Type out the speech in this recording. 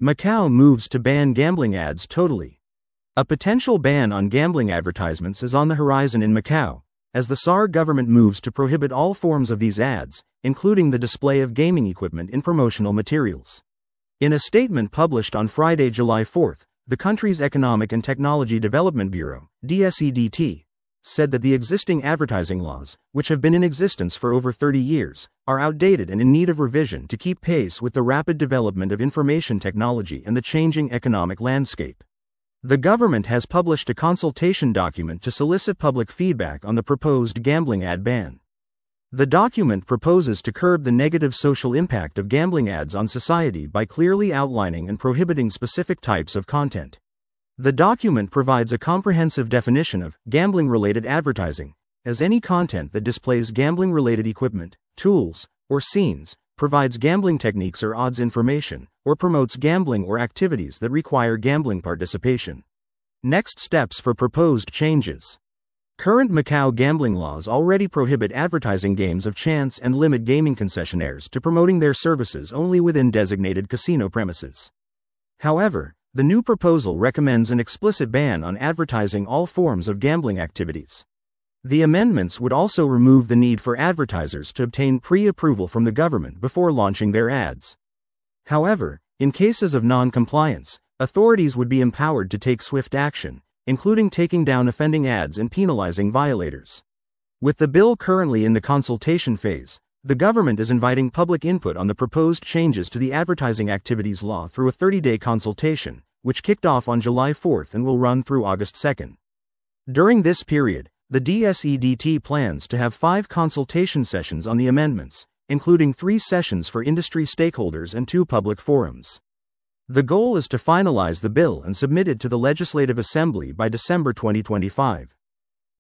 Macau moves to ban gambling ads totally. A potential ban on gambling advertisements is on the horizon in Macau, as the SAR government moves to prohibit all forms of these ads, including the display of gaming equipment in promotional materials. In a statement published on Friday, July 4, the country's Economic and Technology Development Bureau, DSEDT, said that the existing advertising laws, which have been in existence for over 30 years, are outdated and in need of revision to keep pace with the rapid development of information technology and the changing economic landscape. The government has published a consultation document to solicit public feedback on the proposed gambling ad ban. The document proposes to curb the negative social impact of gambling ads on society by clearly outlining and prohibiting specific types of content. The document provides a comprehensive definition of gambling-related advertising as any content that displays gambling-related equipment, tools, or scenes, provides gambling techniques or odds information, or promotes gambling or activities that require gambling participation. Next steps for proposed changes. Current Macau gambling laws already prohibit advertising games of chance and limit gaming concessionaires to promoting their services only within designated casino premises. However, the new proposal recommends an explicit ban on advertising all forms of gambling activities. The amendments would also remove the need for advertisers to obtain pre-approval from the government before launching their ads. However, in cases of non-compliance, authorities would be empowered to take swift action, including taking down offending ads and penalizing violators. With the bill currently in the consultation phase, the government is inviting public input on the proposed changes to the advertising activities law through a 30-day consultation, which kicked off on July 4 and will run through August 2. During this period, the DSEDT plans to have 5 consultation sessions on the amendments, including 3 sessions for industry stakeholders and 2 public forums. The goal is to finalize the bill and submit it to the Legislative Assembly by December 2025.